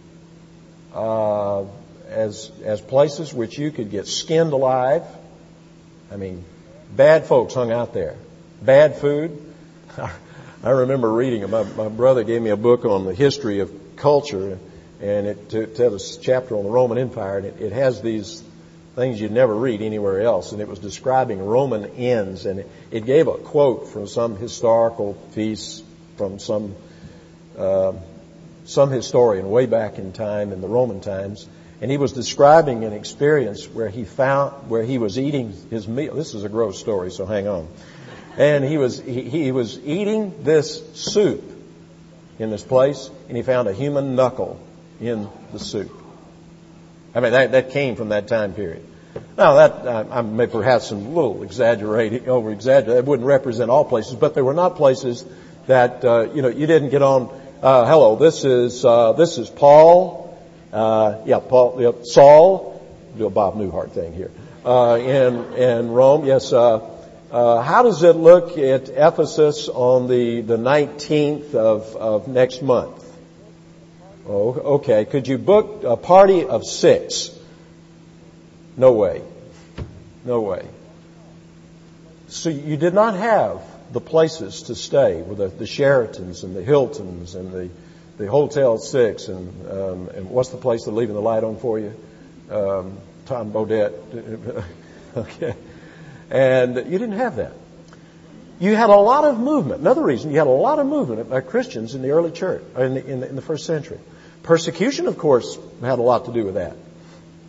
uh, as, as places which you could get skinned alive. I mean, bad folks hung out there. Bad food. I remember reading, my, my brother gave me a book on the history of culture, and it, it had a chapter on the Roman Empire, and it, it has these things you'd never read anywhere else, and it was describing Roman inns, and it, it gave a quote from some historical piece from some uh, some historian way back in time, in the Roman times, and he was describing an experience where he found, where he was eating his meal. This is a gross story, so hang on. And he was he, he was eating this soup in this place, and he found a human knuckle in the soup. I mean, that, that came from that time period. Now, that I, I may perhaps some little exaggerating, over exaggerating. It wouldn't represent all places, but there were not places that uh, you know you didn't get on. Uh, hello, this is uh, this is Paul. Uh, yeah, Paul. Yeah, Saul. Do a Bob Newhart thing here uh, in in Rome. Yes. Uh, Uh, how does it look at Ephesus on the, the nineteenth of, of next month? Oh, okay. Could you book a party of six? No way. No way. So you did not have the places to stay with the, the Sheratons and the Hiltons and the, the Hotel Six and, um, and what's the place they're leaving the light on for you? Um, Tom Bodette. Okay. And you didn't have that. You had a lot of movement. Another reason, you had a lot of movement by Christians in the early church, in the, in the, in the first century. Persecution, of course, had a lot to do with that.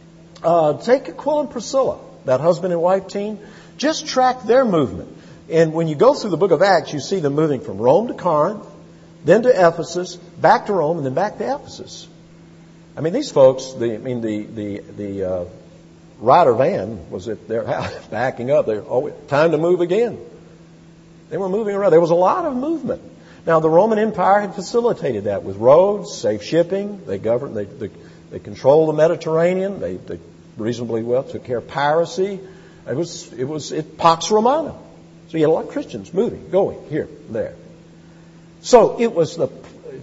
uh, take Aquila and Priscilla, that husband and wife team. Just track their movement. And when you go through the book of Acts, you see them moving from Rome to Corinth, then to Ephesus, back to Rome, and then back to Ephesus. I mean, these folks, the, I mean, the, the, the, uh, Ryder van was at their house backing up. They're always, time to move again. They were moving around. There was a lot of movement. Now, the Roman Empire had facilitated that with roads, safe shipping. They governed, they, they, they controlled the Mediterranean. They, they reasonably well took care of piracy. It was, it was, it Pax Romana. So you had a lot of Christians moving, going here, there. So it was the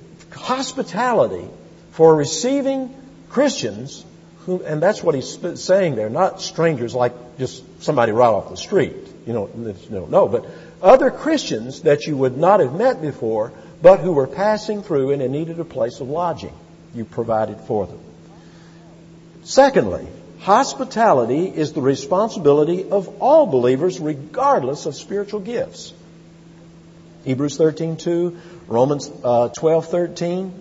hospitality for receiving Christians, who, and that's what he's saying there, not strangers like just somebody right off the street. You know, you don't know, but other Christians that you would not have met before, but who were passing through and needed a place of lodging. You provided for them. Secondly, hospitality is the responsibility of all believers regardless of spiritual gifts. Hebrews thirteen two, Romans uh, twelve thirteen.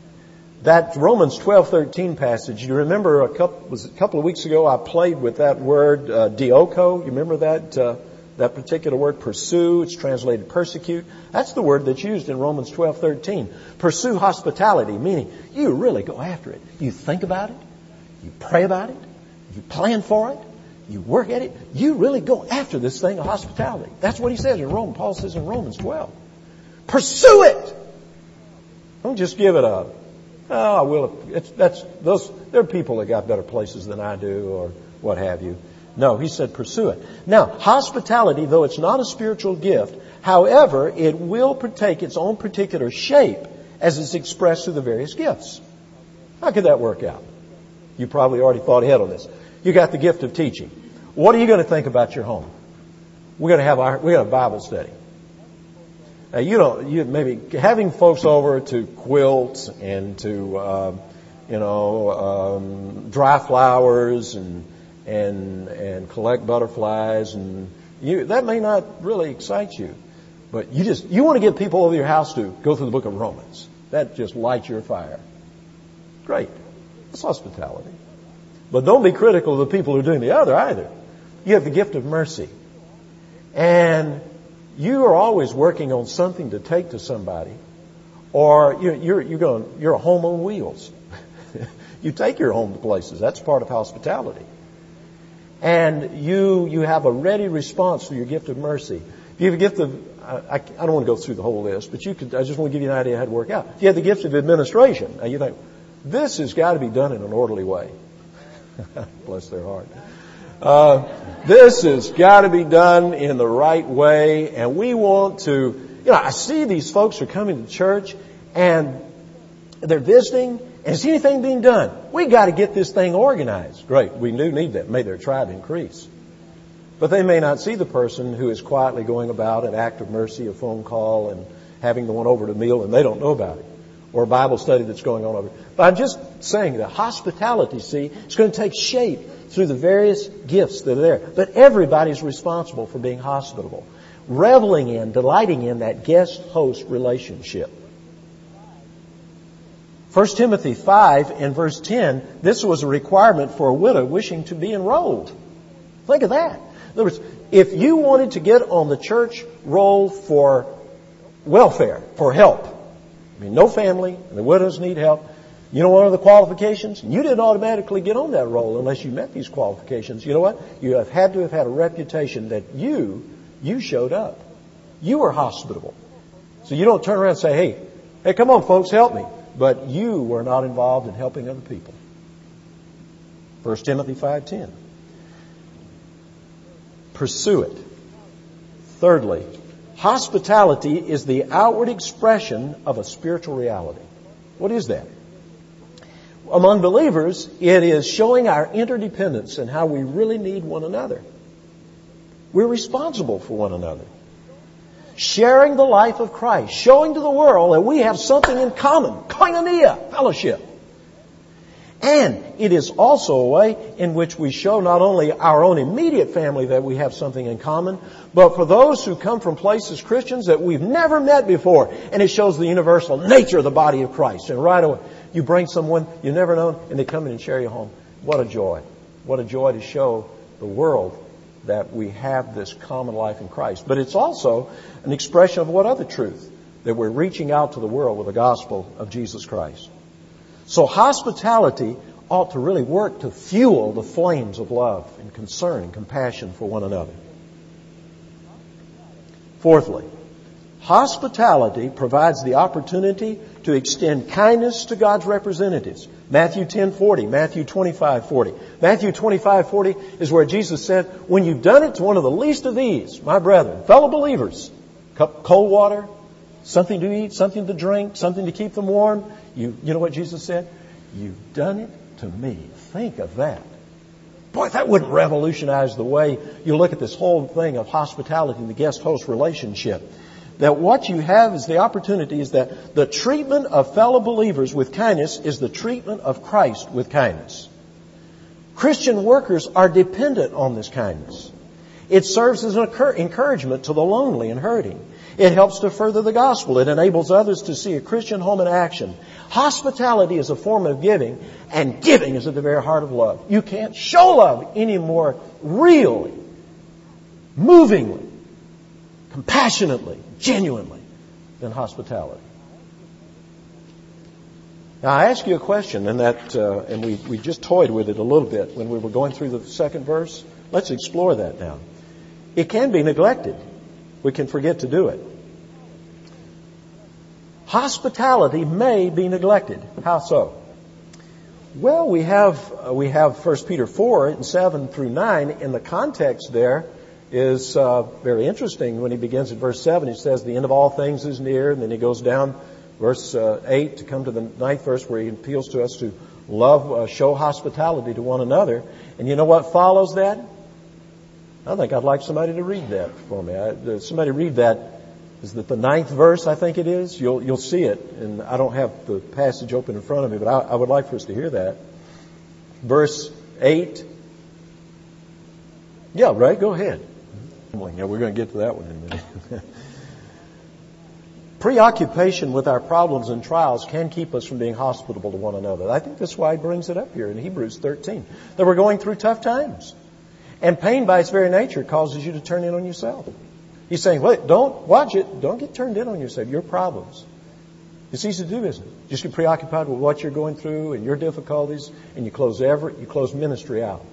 That Romans twelve thirteen passage, you remember a couple, was a couple of weeks ago I played with that word uh, dioko. You remember that uh, that particular word, pursue? It's translated persecute. That's the word that's used in Romans twelve thirteen. Pursue hospitality, meaning you really go after it. You think about it. You pray about it. You plan for it. You work at it. You really go after this thing of hospitality. That's what he says in Romans. Paul says in Romans twelve. Pursue it. Don't just give it a, oh, I will. It's, that's, those, there are people that got better places than I do or what have you. No, he said pursue it. Now, hospitality, though it's not a spiritual gift, however, it will take its own particular shape as it's expressed through the various gifts. How could that work out? You probably already thought ahead on this. You got the gift of teaching. What are you going to think about your home? We're going to have our, we're going to have Bible study. Now, you don't, you maybe having folks over to quilt and to, uh, you know, um, dry flowers and, and, and collect butterflies and you, that may not really excite you, but you just, you want to get people over your house to go through the book of Romans. That just lights your fire. Great. That's hospitality. But don't be critical of the people who are doing the other either. You have the gift of mercy. And you are always working on something to take to somebody. Or you're, you're, you're, going, you're a home on wheels. You take your home to places. That's part of hospitality. And you you have a ready response to your gift of mercy. If you have a gift of, I, I don't want to go through the whole list, but you could, I just want to give you an idea how to work out. If you have the gift of administration, now you think, this has got to be done in an orderly way. Bless their heart. Uh, this has got to be done in the right way. And we want to, you know, I see these folks are coming to church and they're visiting and is anything being done? We got to get this thing organized. Great. We do need that. May their tribe increase. But they may not see the person who is quietly going about an act of mercy, a phone call and having the one over to meal and they don't know about it. Or a Bible study that's going on over. But I'm just saying that hospitality, see, it's going to take shape through the various gifts that are there. But everybody's responsible for being hospitable. Reveling in, delighting in that guest-host relationship. First Timothy five and verse ten, this was a requirement for a widow wishing to be enrolled. Think of that. In other words, if you wanted to get on the church roll for welfare, for help, I mean, no family, and the widows need help. You know what are the qualifications? You didn't automatically get on that roll unless you met these qualifications. You know what? You have had to have had a reputation that you, you showed up. You were hospitable. So you don't turn around and say, hey, hey, come on, folks, help me. But you were not involved in helping other people. First Timothy five ten. Pursue it. Thirdly, hospitality is the outward expression of a spiritual reality. What is that? Among believers, it is showing our interdependence and how we really need one another. We're responsible for one another. Sharing the life of Christ, showing to the world that we have something in common, koinonia, fellowship. And it is also a way in which we show not only our own immediate family that we have something in common, but for those who come from places, Christians, that we've never met before. And it shows the universal nature of the body of Christ. And right away, you bring someone you've never known, and they come in and share your home. What a joy. What a joy to show the world that we have this common life in Christ. But it's also an expression of what other truth? That we're reaching out to the world with the gospel of Jesus Christ. So hospitality ought to really work to fuel the flames of love and concern and compassion for one another. Fourthly, hospitality provides the opportunity to extend kindness to God's representatives. Matthew ten forty, Matthew twenty-five forty. Matthew twenty-five forty is where Jesus said, when you've done it to one of the least of these, my brethren, fellow believers, cup of cold water, something to eat, something to drink, something to keep them warm, you, you know what Jesus said? You've done it to me. Think of that. Boy, that wouldn't revolutionize the way you look at this whole thing of hospitality and the guest-host relationship. That what you have is the opportunity is that the treatment of fellow believers with kindness is the treatment of Christ with kindness. Christian workers are dependent on this kindness. It serves as an encouragement to the lonely and hurting. It helps to further the gospel. It enables others to see a Christian home in action. Hospitality is a form of giving, and giving is at the very heart of love. You can't show love any more really, movingly, compassionately, genuinely than hospitality. Now, I ask you a question, and that, uh, and we, we just toyed with it a little bit when we were going through the second verse. Let's explore that now. It can be neglected. We can forget to do it. Hospitality may be neglected. How so? Well, we have uh, we have First Peter four and seven through nine. In the context there is uh, very interesting. When he begins at verse seven, he says, "The end of all things is near," and then he goes down verse uh, eight to come to the ninth verse, where he appeals to us to love, uh, show hospitality to one another. And you know what follows that? I think I'd like somebody to read that for me. I, somebody read that. Is that the ninth verse, I think it is? You'll you'll see it. And I don't have the passage open in front of me, but I, I would like for us to hear that. Verse eight. Yeah, right? Go ahead. Yeah, we're going to get to that one in a minute. Preoccupation with our problems and trials can keep us from being hospitable to one another. I think that's why he brings it up here in Hebrews thirteen. That we're going through tough times. And pain by its very nature causes you to turn in on yourself. He's saying, wait, don't watch it. Don't get turned in on yourself. Your problems. It's easy to do, isn't it? Just get preoccupied with what you're going through and your difficulties, and you close every, you close ministry out.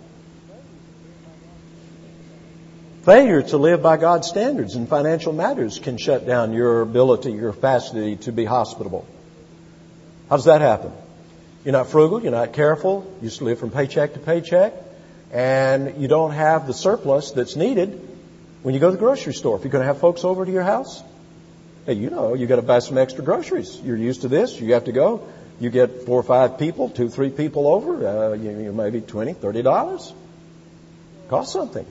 Failure to live by God's standards in financial matters can shut down your ability, your capacity to be hospitable. How does that happen? You're not frugal. You're not careful. You just live from paycheck to paycheck. And you don't have the surplus that's needed when you go to the grocery store. If you're going to have folks over to your house, hey, you know, you got to buy some extra groceries. You're used to this. You have to go. You get four or five people, two, three people over. Uh, you, you maybe twenty, thirty dollars. Costs something.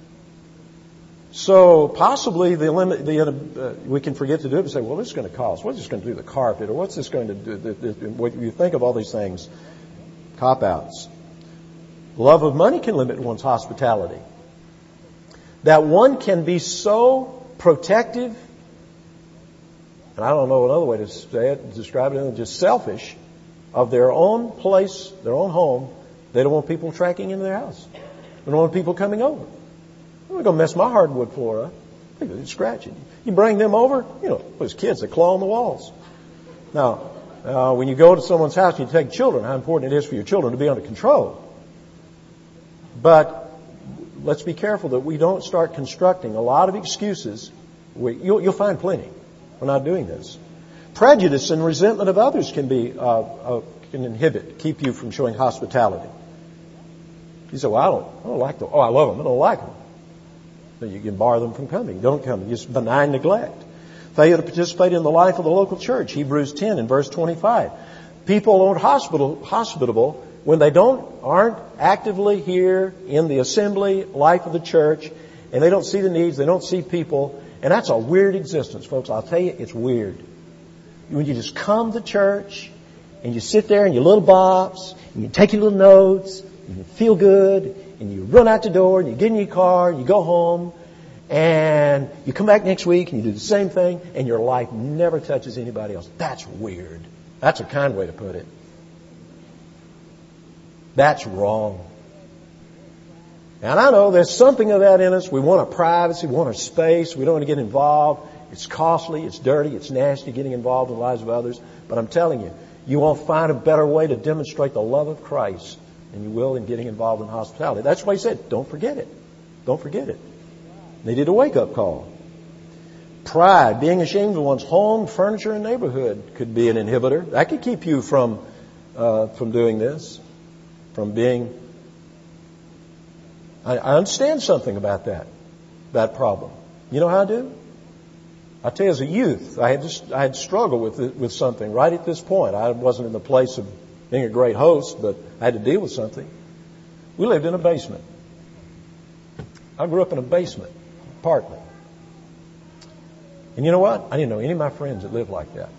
So possibly the limit, the, uh, we can forget to do it and say, well, this is going to cost. What's this going to do to the carpet? Or what's this going to do? The, the, the, what you think of all these things, cop-outs. Love of money can limit one's hospitality. That one can be so protective, and I don't know another way to say it, describe it, than just selfish, of their own place, their own home. They don't want people tracking into their house. They don't want people coming over. They're not going to mess my hardwood floor up. They're scratching. You bring them over, you know, those kids that claw on the walls. Now, uh, when you go to someone's house and you take children, how important it is for your children to be under control. But let's be careful that we don't start constructing a lot of excuses. We, you'll, you'll find plenty for not doing this. Prejudice and resentment of others can be uh, uh, can inhibit, keep you from showing hospitality. You say, well, I don't, I don't like them. Oh, I love them. I don't like them. So you can bar them from coming. Don't come. Just benign neglect. Failure to participate in the life of the local church. Hebrews ten and verse twenty-five. People aren't hospitable, hospitable when they don't aren't actively here in the assembly life of the church, and they don't see the needs, they don't see people, and that's a weird existence, folks. I'll tell you, it's weird. When you just come to church and you sit there in your little box and you take your little notes and you feel good and you run out the door and you get in your car and you go home and you come back next week and you do the same thing and your life never touches anybody else. That's weird. That's a kind way to put it. That's wrong. And I know there's something of that in us. We want our privacy, we want our space, we don't want to get involved. It's costly, it's dirty, it's nasty getting involved in the lives of others. But I'm telling you, you won't find a better way to demonstrate the love of Christ than you will in getting involved in hospitality. That's why he said, don't forget it. Don't forget it. Needed a wake-up call. Pride, being ashamed of one's home, furniture, and neighborhood could be an inhibitor. That could keep you from uh, from doing this, from being... I, I understand something about that, that problem. You know how I do? I tell you, as a youth, I had just, I had struggled with it, with something right at this point. I wasn't in the place of being a great host, but I had to deal with something. We lived in a basement. I grew up in a basement apartment. And you know what? I didn't know any of my friends that lived like that.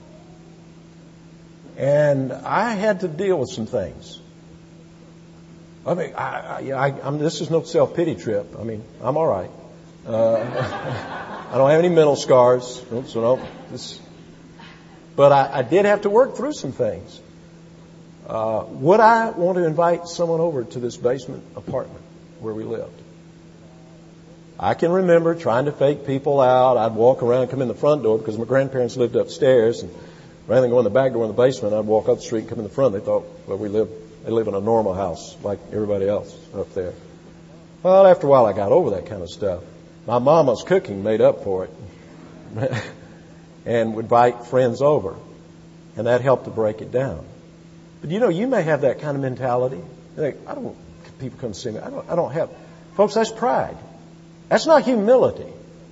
And I had to deal with some things. I mean, I, I, I, I'm, this is no self-pity trip. I mean, I'm all right. Uh, I don't have any mental scars, so no. This, but I, I did have to work through some things. Uh, would I want to invite someone over to this basement apartment where we lived? I can remember trying to fake people out. I'd walk around and come in the front door because my grandparents lived upstairs, and rather than go in the back door in the basement, I'd walk up the street and come in the front. They thought, well, we live, they live in a normal house like everybody else up there. Well, after a while, I got over that kind of stuff. My mama's cooking made up for it, and would invite friends over, and that helped to break it down. But you know, you may have that kind of mentality. Like, I don't. People come see me. I don't. I don't have. Folks, that's pride. That's not humility.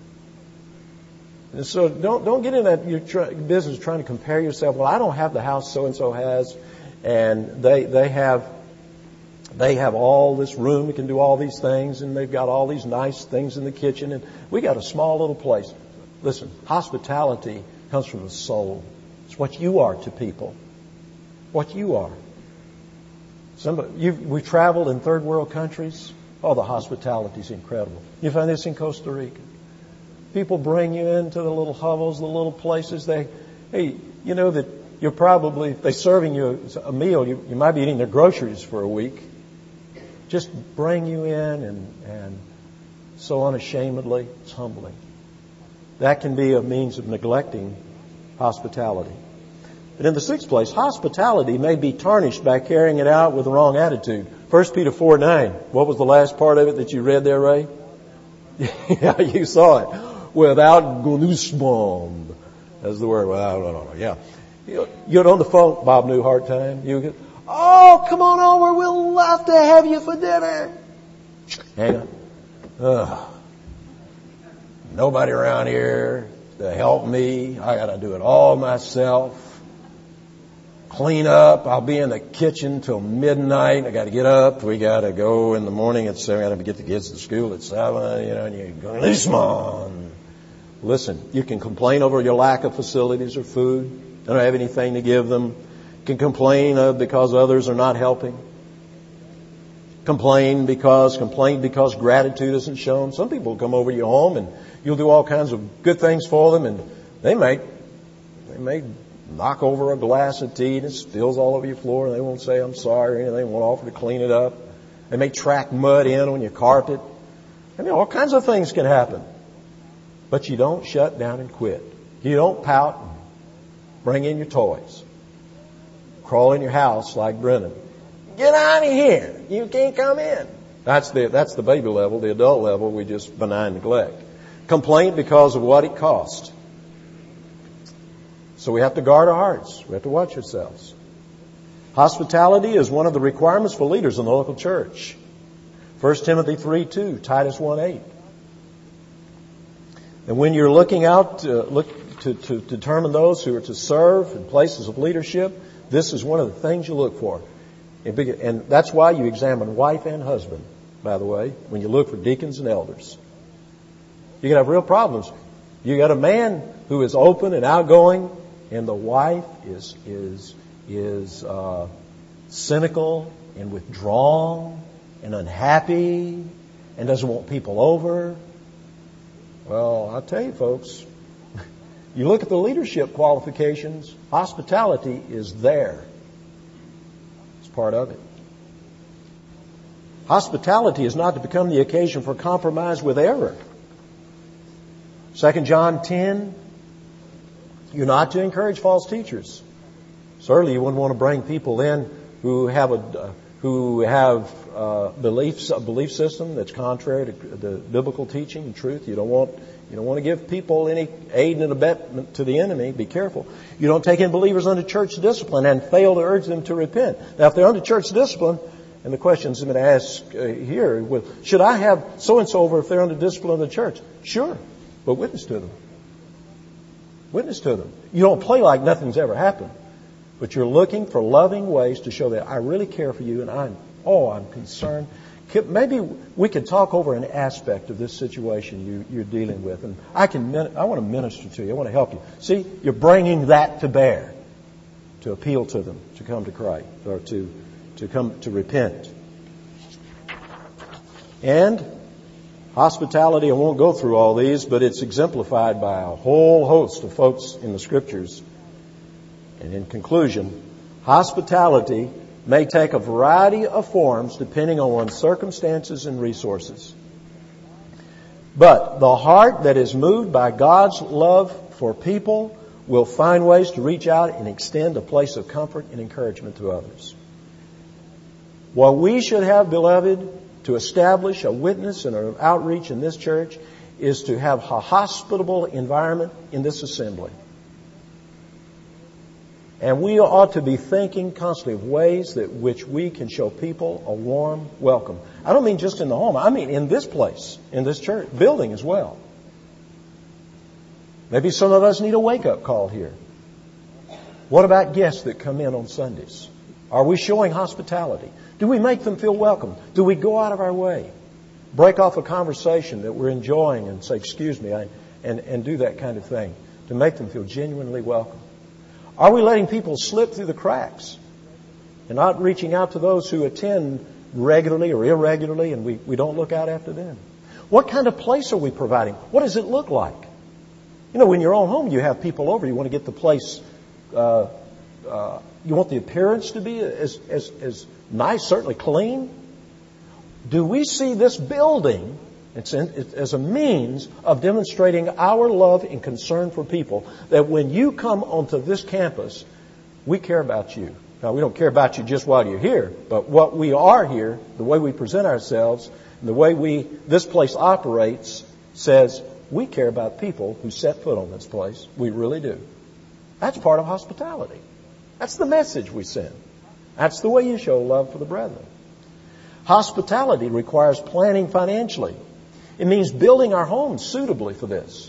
And so don't don't get in that your try, business trying to compare yourself. Well, I don't have the house so and so has, and they they have they have all this room. We can do all these things, and they've got all these nice things in the kitchen, and we got a small little place. Listen, hospitality comes from the soul. It's what you are to people. What you are. Somebody, you, we traveled in third world countries. Oh, the hospitality is incredible. You find this in Costa Rica. People bring you into the little hovels, the little places. They, hey, you know that you're probably, if they're serving you a meal, you, you might be eating their groceries for a week. Just bring you in and, and so unashamedly, it's humbling. That can be a means of neglecting hospitality. But in the sixth place, hospitality may be tarnished by carrying it out with the wrong attitude. First Peter four nine. What was the last part of it that you read there, Ray? Yeah, you saw it. Without gnusmon. That's the word. Without, no, no, no. Yeah. You get on the phone, Bob Newhart time. You get, oh, come on over. We'll love to have you for dinner. Hang on. Ugh. Nobody around here to help me. I got to do it all myself. Clean up. I'll be in the kitchen till midnight. I got to get up. We got to go in the morning at seven. I got to get the kids to school at seven. You know, and you go, listen. Listen, you can complain over your lack of facilities or food. You don't have anything to give them. You can complain uh, because others are not helping. Complain because, complain because gratitude isn't shown. Some people come over to your home and you'll do all kinds of good things for them, and they may, they may knock over a glass of tea and it spills all over your floor, and they won't say I'm sorry or anything. They won't offer to clean it up. They may track mud in on your carpet. I mean, all kinds of things can happen. But you don't shut down and quit. You don't pout and bring in your toys. Crawl in your house like Brennan. Get out of here. You can't come in. That's the, that's the baby level. The adult level, we just benign neglect. Complaint because of what it cost. So we have to guard our hearts. We have to watch ourselves. Hospitality is one of the requirements for leaders in the local church. First Timothy three two, Titus one eight. And when you're looking out to, look to, to determine those who are to serve in places of leadership, this is one of the things you look for. And that's why you examine wife and husband, by the way, when you look for deacons and elders. You can have real problems. You got a man who is open and outgoing, and the wife is is is uh, cynical and withdrawn and unhappy and doesn't want people over. Well, I'll tell you, folks, you look at the leadership qualifications, hospitality is there. It's part of it. Hospitality is not to become the occasion for compromise with error. Second John ten, you're not to encourage false teachers. Certainly you wouldn't want to bring people in who have a who have a belief, a belief system that's contrary to the biblical teaching and truth. You don't want you don't want to give people any aid and abetment to the enemy. Be careful. You don't take in believers under church discipline and fail to urge them to repent. Now, if they're under church discipline, and the questions I'm going to ask uh, here, well, should I have so-and-so over if they're under discipline of the church? Sure, but witness to them. Witness to them. You don't play like nothing's ever happened. But you're looking for loving ways to show that I really care for you and I'm, oh, I'm concerned. Maybe we could talk over an aspect of this situation you, you're dealing with. And I can, I want to minister to you. I want to help you. See, you're bringing that to bear to appeal to them to come to Christ or to, to come to repent. And hospitality, I won't go through all these, but it's exemplified by a whole host of folks in the Scriptures. And in conclusion, hospitality may take a variety of forms depending on one's circumstances and resources. But the heart that is moved by God's love for people will find ways to reach out and extend a place of comfort and encouragement to others. What we should have, beloved, to establish a witness and an outreach in this church is to have a hospitable environment in this assembly. And we ought to be thinking constantly of ways that which we can show people a warm welcome. I don't mean just in the home. I mean in this place, in this church building as well. Maybe some of us need a wake-up call here. What about guests that come in on Sundays? Are we showing hospitality? Do we make them feel welcome? Do we go out of our way? Break off a conversation that we're enjoying and say, excuse me, I, and, and do that kind of thing to make them feel genuinely welcome? Are we letting people slip through the cracks and not reaching out to those who attend regularly or irregularly and we, we don't look out after them? What kind of place are we providing? What does it look like? You know, when you're on home, you have people over. You want to get the place, uh, uh, you want the appearance to be as, as, as nice, certainly clean. Do we see this building It's, in, it's as a means of demonstrating our love and concern for people, that when you come onto this campus, we care about you. Now, we don't care about you just while you're here, but what we are here, the way we present ourselves, and the way we this place operates says we care about people who set foot on this place. We really do. That's part of hospitality. That's the message we send. That's the way you show love for the brethren. Hospitality requires planning financially. It means building our homes suitably for this.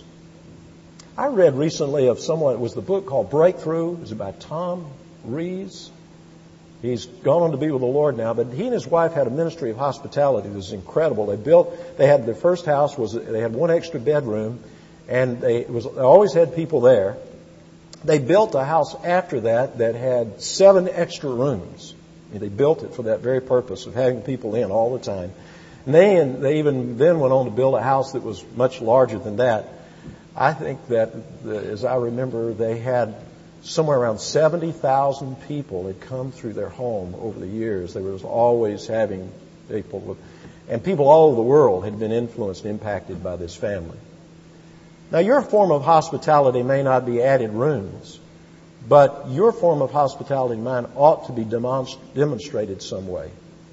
I read recently of someone, it was the book called Breakthrough. It was about Tom Rees. He's gone on to be with the Lord now, but he and his wife had a ministry of hospitality that was incredible. They built, they had their first house, was they had one extra bedroom, and they, it was, they always had people there. They built a house after that that had seven extra rooms. And they built it for that very purpose of having people in all the time. And they, and they even then went on to build a house that was much larger than that. I think that, the, as I remember, they had somewhere around seventy thousand people had come through their home over the years. They were always having people, with, and people all over the world had been influenced and impacted by this family. Now, your form of hospitality may not be added rooms, but your form of hospitality and mine ought to be demonst- demonstrated some way.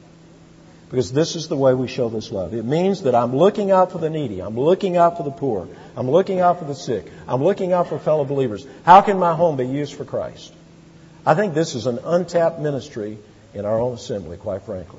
Because this is the way we show this love. It means that I'm looking out for the needy. I'm looking out for the poor. I'm looking out for the sick. I'm looking out for fellow believers. How can my home be used for Christ? I think this is an untapped ministry in our own assembly, quite frankly.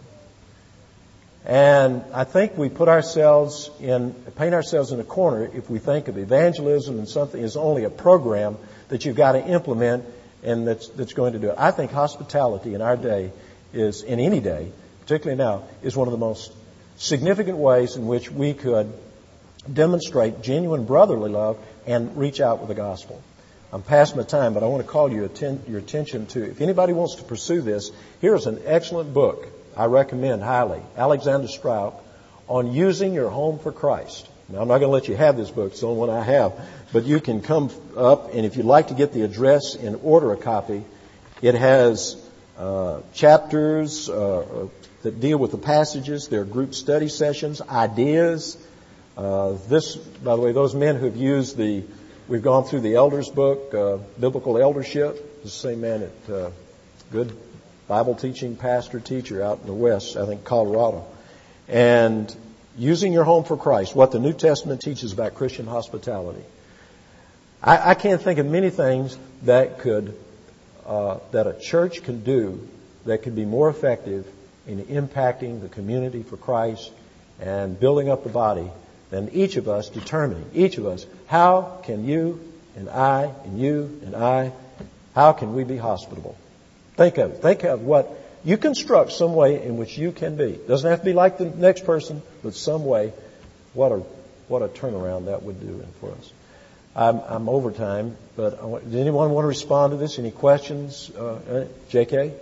And I think we put ourselves in, paint ourselves in a corner if we think of evangelism and something is only a program that you've got to implement and that's, that's going to do it. I think hospitality in our day is, in any day, particularly now, is one of the most significant ways in which we could demonstrate genuine brotherly love and reach out with the gospel. I'm past my time, but I want to call your, atten- your attention to, if anybody wants to pursue this, here's an excellent book I recommend highly, Alexander Strauch, on using your home for Christ. Now, I'm not going to let you have this book. It's the only one I have. But you can come up, and if you'd like to get the address and order a copy, it has uh, chapters uh, that deal with the passages. There are group study sessions, ideas. Uh, this, by the way, those men who have used the, we've gone through the elders book, uh, Biblical Eldership. The same man at uh, good Bible teaching pastor teacher out in the West, I think Colorado. And using your home for Christ, what the New Testament teaches about Christian hospitality. I, I can't think of many things that could, uh, that a church can do that could be more effective in impacting the community for Christ and building up the body than each of us determining, each of us, how can you and I and you and I, how can we be hospitable? Think of it. Think of what you construct some way in which you can be. Doesn't have to be like the next person, but some way. What a what a turnaround that would do for us. I'm, I'm over time, but I want, does anyone want to respond to this? Any questions? Uh, J K?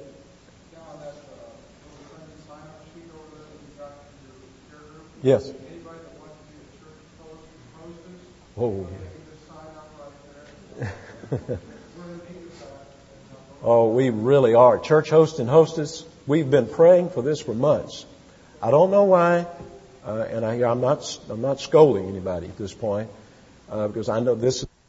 Yes. Anybody that wants to be a church hostess? Oh. Right there. Oh, we really are. Church host and hostess, we've been praying for this for months. I don't know why, uh, and I, I'm not I'm not scolding anybody at this point, uh, because I know this is